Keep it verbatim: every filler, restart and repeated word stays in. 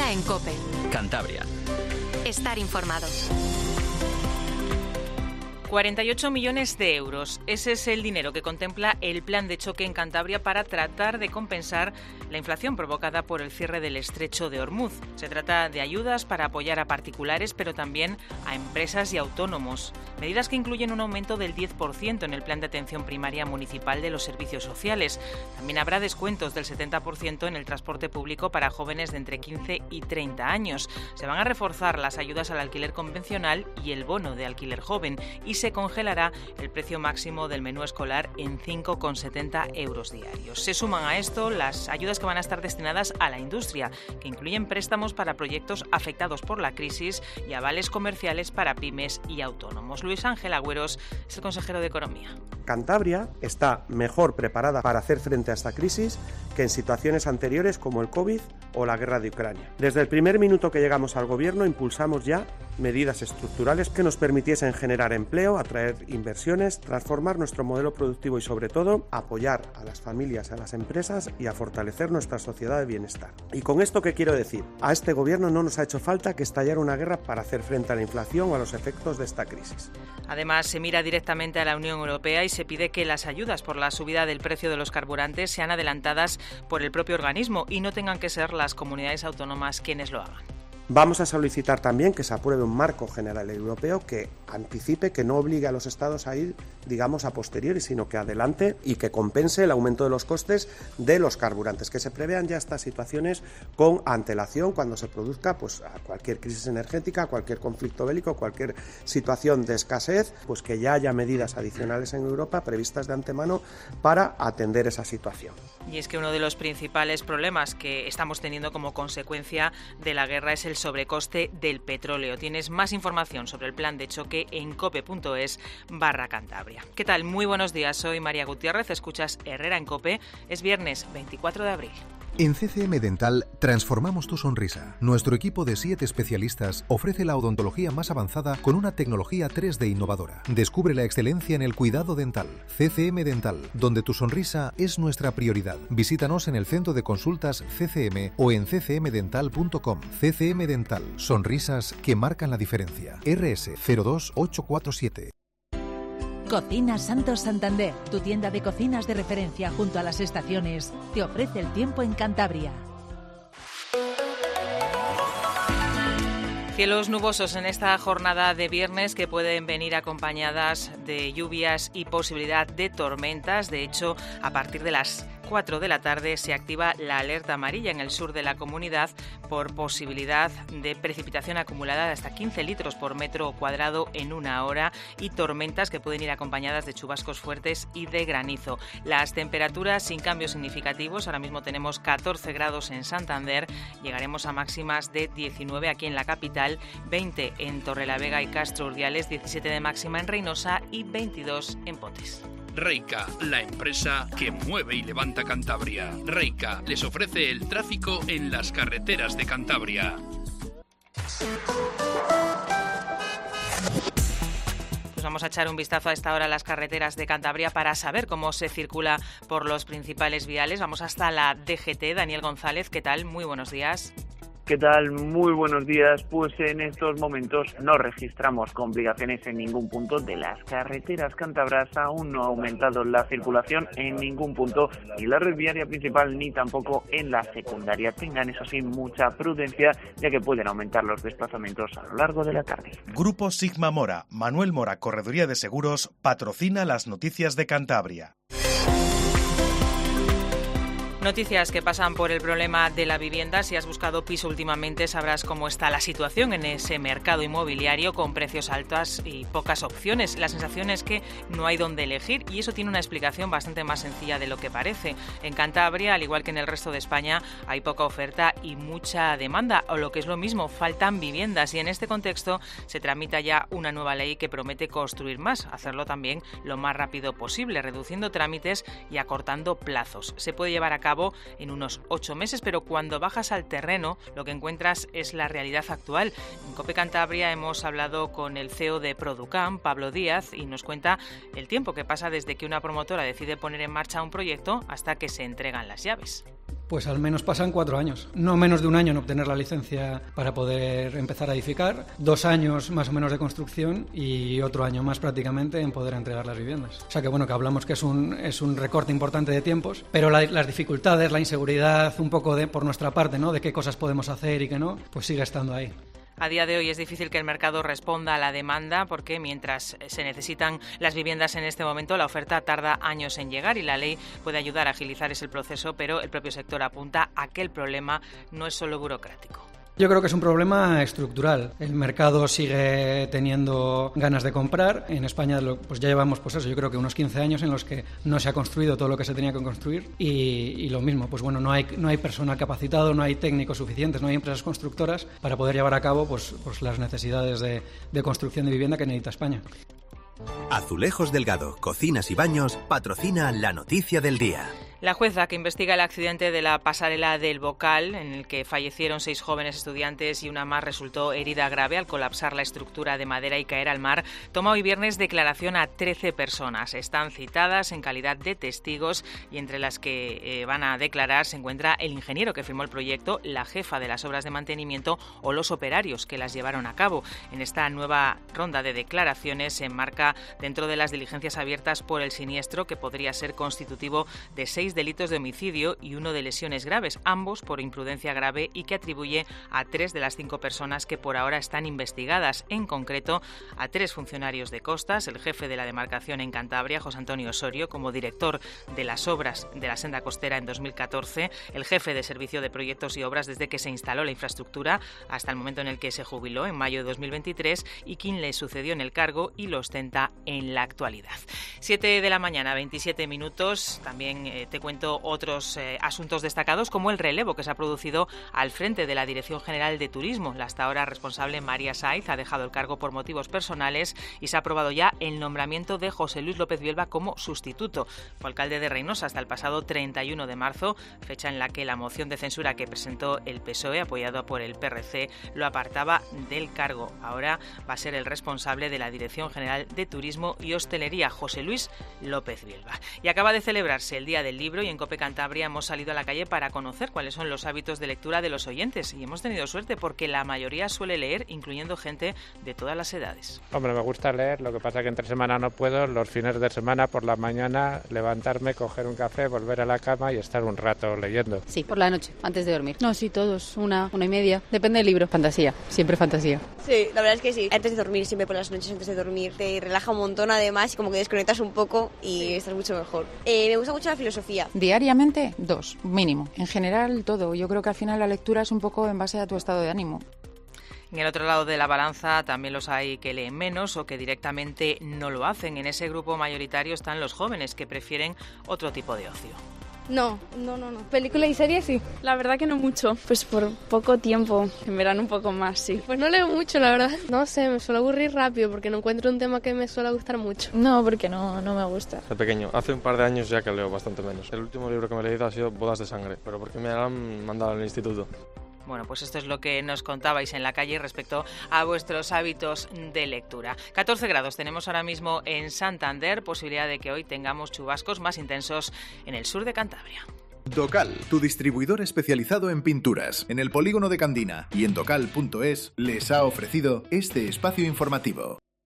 Herrera en COPE. Cantabria. Estar informado. cuarenta y ocho millones de euros. Ese es el dinero que contempla el plan de choque en Cantabria para tratar de compensar la inflación provocada por el cierre del estrecho de Ormuz. Se trata de ayudas para apoyar a particulares, pero también a empresas y autónomos. Medidas que incluyen un aumento del diez por ciento en el plan de atención primaria municipal de los servicios sociales. También habrá descuentos del setenta por ciento en el transporte público para jóvenes de entre quince y treinta años. Se van a reforzar las ayudas al alquiler convencional y el bono de alquiler joven, y se congelará el precio máximo del menú escolar en cinco coma setenta euros diarios. Se suman a esto las ayudas que van a estar destinadas a la industria, que incluyen préstamos para proyectos afectados por la crisis y avales comerciales para pymes y autónomos. Luis Ángel Agüeros es el consejero de Economía. Cantabria está mejor preparada para hacer frente a esta crisis que en situaciones anteriores como el COVID o la guerra de Ucrania. Desde el primer minuto que llegamos al gobierno impulsamos ya medidas estructurales que nos permitiesen generar empleo, atraer inversiones, transformar nuestro modelo productivo y, sobre todo, apoyar a las familias, a las empresas y a fortalecer nuestra sociedad de bienestar. ¿Y con esto qué quiero decir? A este gobierno no nos ha hecho falta que estallara una guerra para hacer frente a la inflación o a los efectos de esta crisis. Además, se mira directamente a la Unión Europea y se pide que las ayudas por la subida del precio de los carburantes sean adelantadas por el propio organismo y no tengan que ser las comunidades autónomas quienes lo hagan. Vamos a solicitar también que se apruebe un marco general europeo que anticipe, que no obligue a los estados a ir, digamos, a posteriori, sino que adelante y que compense el aumento de los costes de los carburantes, que se prevean ya estas situaciones con antelación cuando se produzca pues a cualquier crisis energética, cualquier conflicto bélico, cualquier situación de escasez, pues que ya haya medidas adicionales en Europa previstas de antemano para atender esa situación. Y es que uno de los principales problemas que estamos teniendo como consecuencia de la guerra es el sobrecoste del petróleo. Tienes más información sobre el plan de choque en cope.es barra Cantabria. ¿Qué tal? Muy buenos días, soy María Gutiérrez, escuchas Herrera en COPE. Es viernes veinticuatro de abril. En C C M Dental transformamos tu sonrisa. Nuestro equipo de siete especialistas ofrece la odontología más avanzada con una tecnología tres D innovadora. Descubre la excelencia en el cuidado dental. C C M Dental, donde tu sonrisa es nuestra prioridad. Visítanos en el centro de consultas C C M o en c c m dental punto com. C C M Dental, sonrisas que marcan la diferencia. R S cero dos ocho cuatro siete. Cocina Santos Santander, tu tienda de cocinas de referencia junto a las estaciones, te ofrece el tiempo en Cantabria. Cielos nubosos en esta jornada de viernes que pueden venir acompañadas de lluvias y posibilidad de tormentas. De hecho, a partir de las cuatro de la tarde se activa la alerta amarilla en el sur de la comunidad por posibilidad de precipitación acumulada de hasta quince litros por metro cuadrado en una hora y tormentas que pueden ir acompañadas de chubascos fuertes y de granizo. Las temperaturas sin cambios significativos, ahora mismo tenemos catorce grados en Santander, llegaremos a máximas de diecinueve aquí en la capital, veinte en Torrelavega y Castro Urdiales, diecisiete de máxima en Reynosa y veintidós en Potes. Reica, la empresa que mueve y levanta Cantabria. Reica les ofrece el tráfico en las carreteras de Cantabria. Pues vamos a echar un vistazo a esta hora a las carreteras de Cantabria para saber cómo se circula por los principales viales. Vamos hasta la D G T. Daniel González, ¿qué tal? Muy buenos días. ¿Qué tal? Muy buenos días. Pues en estos momentos no registramos complicaciones en ningún punto de las carreteras cántabras. Aún no ha aumentado la circulación en ningún punto ni la red viaria principal ni tampoco en la secundaria. Tengan eso sí mucha prudencia, ya que pueden aumentar los desplazamientos a lo largo de la tarde. Grupo Sigma Mora, Manuel Mora, Correduría de Seguros, patrocina las noticias de Cantabria. Noticias que pasan por el problema de la vivienda. Si has buscado piso últimamente sabrás cómo está la situación en ese mercado inmobiliario con precios altos y pocas opciones. La sensación es que no hay dónde elegir y eso tiene una explicación bastante más sencilla de lo que parece. En Cantabria, al igual que en el resto de España, hay poca oferta y mucha demanda, o lo que es lo mismo, faltan viviendas y en este contexto se tramita ya una nueva ley que promete construir más, hacerlo también lo más rápido posible, reduciendo trámites y acortando plazos. Se puede llevar a cabo en unos ocho meses, pero cuando bajas al terreno lo que encuentras es la realidad actual. En COPE Cantabria hemos hablado con el C E O de Producam, Pablo Díaz, y nos cuenta el tiempo que pasa desde que una promotora decide poner en marcha un proyecto hasta que se entregan las llaves. Pues al menos pasan cuatro años, no menos de un año en obtener la licencia para poder empezar a edificar, dos años más o menos de construcción y otro año más prácticamente en poder entregar las viviendas. O sea que bueno, que hablamos que es un, es un recorte importante de tiempos, pero la, las dificultades, la inseguridad un poco de por nuestra parte, ¿no?, de qué cosas podemos hacer y qué no, pues sigue estando ahí. A día de hoy es difícil que el mercado responda a la demanda porque mientras se necesitan las viviendas en este momento, la oferta tarda años en llegar y la ley puede ayudar a agilizar ese proceso, pero el propio sector apunta a que el problema no es solo burocrático. Yo creo que es un problema estructural. El mercado sigue teniendo ganas de comprar. En España pues ya llevamos pues eso, yo creo que unos quince años en los que no se ha construido todo lo que se tenía que construir y, y lo mismo, pues bueno, no hay, no hay personal capacitado, no hay técnicos suficientes, no hay empresas constructoras para poder llevar a cabo pues, pues las necesidades de, de construcción de vivienda que necesita España. Azulejos Delgado, Cocinas y Baños patrocina la noticia del día. La jueza que investiga el accidente de la pasarela del Bocal, en el que fallecieron seis jóvenes estudiantes y una más resultó herida grave al colapsar la estructura de madera y caer al mar, toma hoy viernes declaración a trece personas. Están citadas en calidad de testigos y entre las que eh, van a declarar se encuentra el ingeniero que firmó el proyecto, la jefa de las obras de mantenimiento o los operarios que las llevaron a cabo. En esta nueva ronda de declaraciones se enmarca dentro de las diligencias abiertas por el siniestro, que podría ser constitutivo de seis delitos de homicidio y uno de lesiones graves, ambos por imprudencia grave, y que atribuye a tres de las cinco personas que por ahora están investigadas, en concreto a tres funcionarios de costas, el jefe de la demarcación en Cantabria, José Antonio Osorio, como director de las obras de la senda costera en dos mil catorce, el jefe de servicio de proyectos y obras desde que se instaló la infraestructura hasta el momento en el que se jubiló en mayo de dos mil veintitrés y quien le sucedió en el cargo y lo ostenta en la actualidad. siete de la mañana, veintisiete minutos. También eh, te cuento otros eh, asuntos destacados, como el relevo que se ha producido al frente de la Dirección General de Turismo. La hasta ahora responsable María Saiz ha dejado el cargo por motivos personales y se ha aprobado ya el nombramiento de José Luis López Bielba como sustituto. Fue alcalde de Reynosa hasta el pasado treinta y uno de marzo, fecha en la que la moción de censura que presentó el P S O E, apoyado por el P R C, lo apartaba del cargo. Ahora va a ser el responsable de la Dirección General de Turismo y Hostelería, José Luis López Bielba. Y acaba de celebrarse el Día del Libro y en COPE Cantabria hemos salido a la calle para conocer cuáles son los hábitos de lectura de los oyentes y hemos tenido suerte porque la mayoría suele leer, incluyendo gente de todas las edades. Hombre, me gusta leer, lo que pasa que entre semana no puedo, los fines de semana por la mañana levantarme, coger un café, volver a la cama y estar un rato leyendo. Sí, por la noche, antes de dormir. No, sí, todos, una, una y media, depende del libro. Fantasía, siempre fantasía. Sí, la verdad es que sí, antes de dormir, siempre por las noches antes de dormir, te relaja un montón además y como que desconectas un poco y sí, estás mucho mejor. Eh, me gusta mucho la filosofía. Diariamente, dos, mínimo. En general, todo. Yo creo que al final la lectura es un poco en base a tu estado de ánimo. En el otro lado de la balanza también los hay que leen menos o que directamente no lo hacen. En ese grupo mayoritario están los jóvenes que prefieren otro tipo de ocio. No, no, no, no. Película y series sí. La verdad que no mucho. Pues por poco tiempo. En verano un poco más, sí. Pues no leo mucho, la verdad. No sé, me suelo aburrir rápido porque no encuentro un tema que me suele gustar mucho. No, porque no, no me gusta. De pequeño. Hace un par de años ya que leo bastante menos. El último libro que me he leído ha sido Bodas de Sangre, pero porque me han mandado al instituto. Bueno, pues esto es lo que nos contabais en la calle respecto a vuestros hábitos de lectura. catorce grados tenemos ahora mismo en Santander, posibilidad de que hoy tengamos chubascos más intensos en el sur de Cantabria. Docal, tu distribuidor especializado en pinturas, en el polígono de Candina y en docal punto es, les ha ofrecido este espacio informativo.